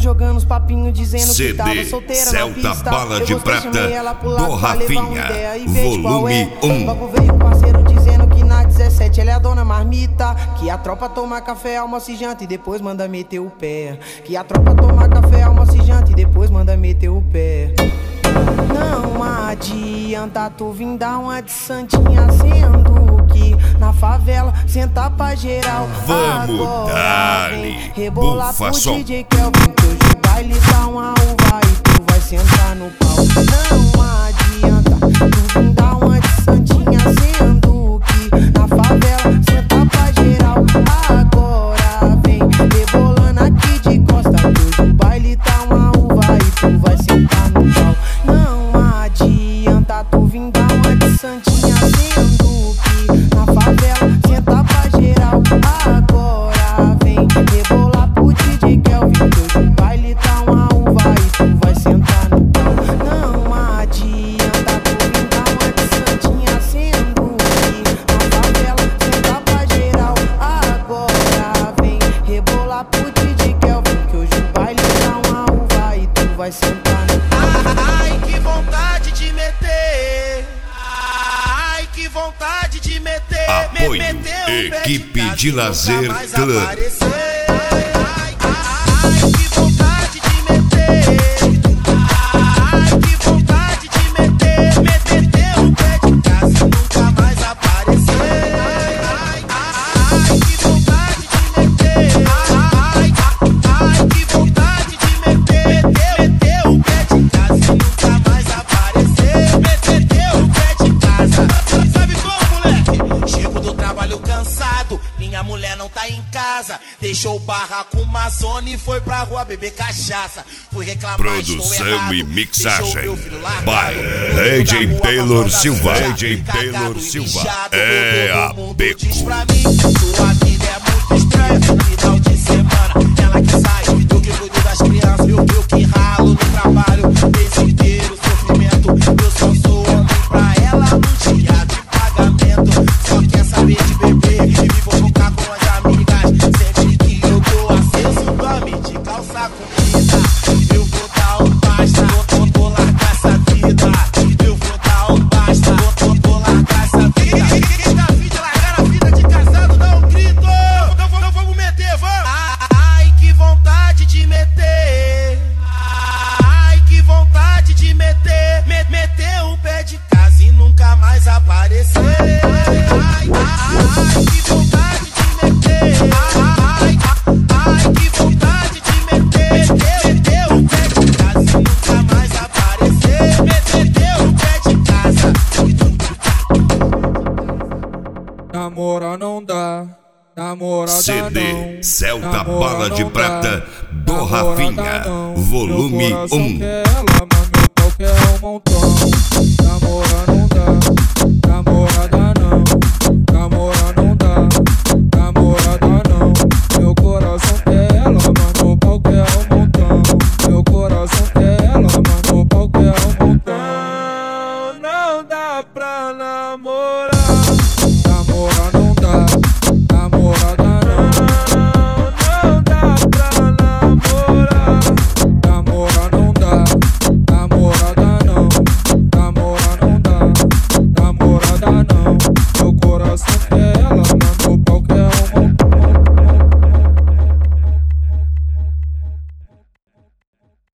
jogando os papinhos dizendo que tava CD solteira Celta na pista. Bala de Eu gostei, Prata chamei ela pro do lado pra levar uma Rafinha, ideia e ver de qual volume é. 1. Logo veio o parceiro dizendo que na 17 ela é a dona marmita, que a tropa toma café, almoça e janta e depois manda meter o pé. Que a tropa toma café, almoça e janta e depois manda meter o pé. Não adianta tu vir dar uma de santinha, sendo que na favela senta pra geral. Vamos agora dar-lhe, vem rebolar pro bufa-som. DJ Kelvin, que hoje o baile tá uma uva e tu vai sentar no pau. Não adianta tu vir dar uma de santinha, sendo que na favela senta pra geral. Agora vem rebolando aqui de costa, que hoje o baile tá uma uva e tu vai sentar no pau. Não adianta tu vir dar uma de santinha, sendo que na favela senta pra geral. Agora vem rebolar pro DJ Kelvin, que hoje o baile tá uma uva e tu vai sentar no pau. Não adianta tu vir dar uma de santinha, sendo que na favela senta pra geral. Agora vem rebolar pro DJ Kelvin, que hoje o baile tá uma uva e tu vai sentar no pau. Ai, que vontade de meter. Ai, que vontade de meter. Apoio, Meter o pé equipe casa de e nunca lazer mais Clã. aparecer. Ai, que vontade de meter. Ai, que vontade de meter. Meter o pé de casa e nunca mais aparecer. Ai, que vontade de meter. Ai, que vontade de meter. Meter o pé de casa e nunca mais aparecer. Meter o pé de casa. Sabe como, moleque? Chego do trabalho cansado, minha mulher não tá em casa. Deixou o barraco uma zona e foi pra rua beber cachaça. Fui reclamar, Produção estou e errado. mixagem Deixou meu filho largado. by No DJ meio da rua, Taylor mandando Silva. sujar, DJ cagado Taylor e Silva. mijado. É Todo a mundo Beco. diz pra mim, sua vida é muito estranha. Final de semana, ela que sai, eu que cuido das crianças, eu que ralo no trabalho. Esse inteiro sofrimento, eu só sou homem pra ela no dia de pagamento. Só quer saber de beber e me fofocar com as amigas. Sempre que eu tô aceso, dorme de calça comprida. Eu vou dar um basta, vou largar essa vida. Eu vou dar um basta, vou largar essa vida. Quem tá afim de largar a vida de casado, dá um grito. Então vamos meter, vamos. Ai, que vontade de meter. Ai, que vontade de meter. Meter o pé de casa e nunca mais aparecer. Ai, que vontade de meter. Ai, que vontade de meter. Meter o pé de casa e nunca mais aparecer. Meter o pé de casa. Namora não dá, namorada não. CD Celta Namora Bala de não Prata dá, do namorada Rafinha, não. volume Meu coração 1. quer ela, mas meu pau quer um montão. Namora não